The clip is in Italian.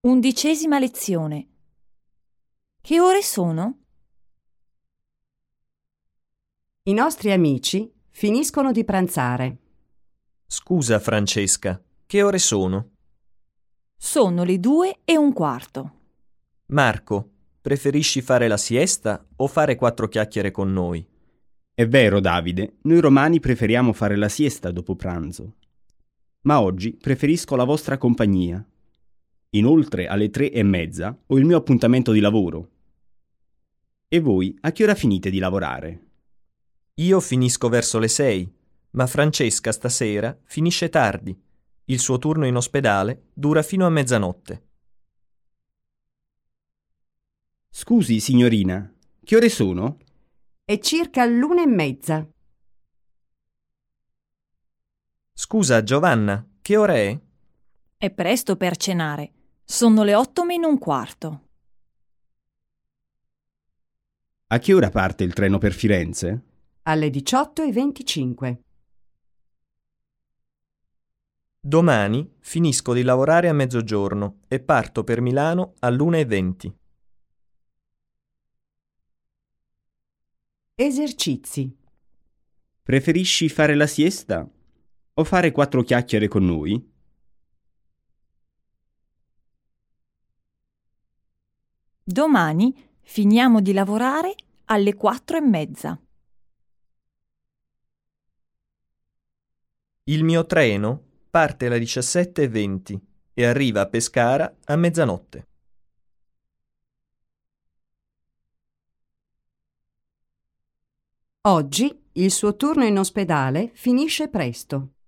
11ª lezione. Che ore sono? I nostri amici finiscono di pranzare. Scusa, Francesca, che ore sono? Sono le 2:15. Marco, preferisci fare la siesta o fare 4 chiacchiere con noi? È vero, Davide, noi romani preferiamo fare la siesta dopo pranzo. Ma oggi preferisco la vostra compagnia. Inoltre, alle 3:30 ho il mio appuntamento di lavoro. E voi, a che ora finite di lavorare? Io finisco verso le 6, ma Francesca stasera finisce tardi. Il suo turno in ospedale dura fino a mezzanotte. Scusi, signorina, che ore sono? È circa l'1:30. Scusa, Giovanna, che ora è? È presto per cenare. Sono le 8:15. A che ora parte il treno per Firenze? Alle 18:25. Domani finisco di lavorare a mezzogiorno e parto per Milano all'1:20. Esercizi. Preferisci fare la siesta o fare 4 chiacchiere con noi? Domani finiamo di lavorare alle 4:30. Il mio treno parte alle 17:20 e arriva a Pescara a mezzanotte. Oggi il suo turno in ospedale finisce presto.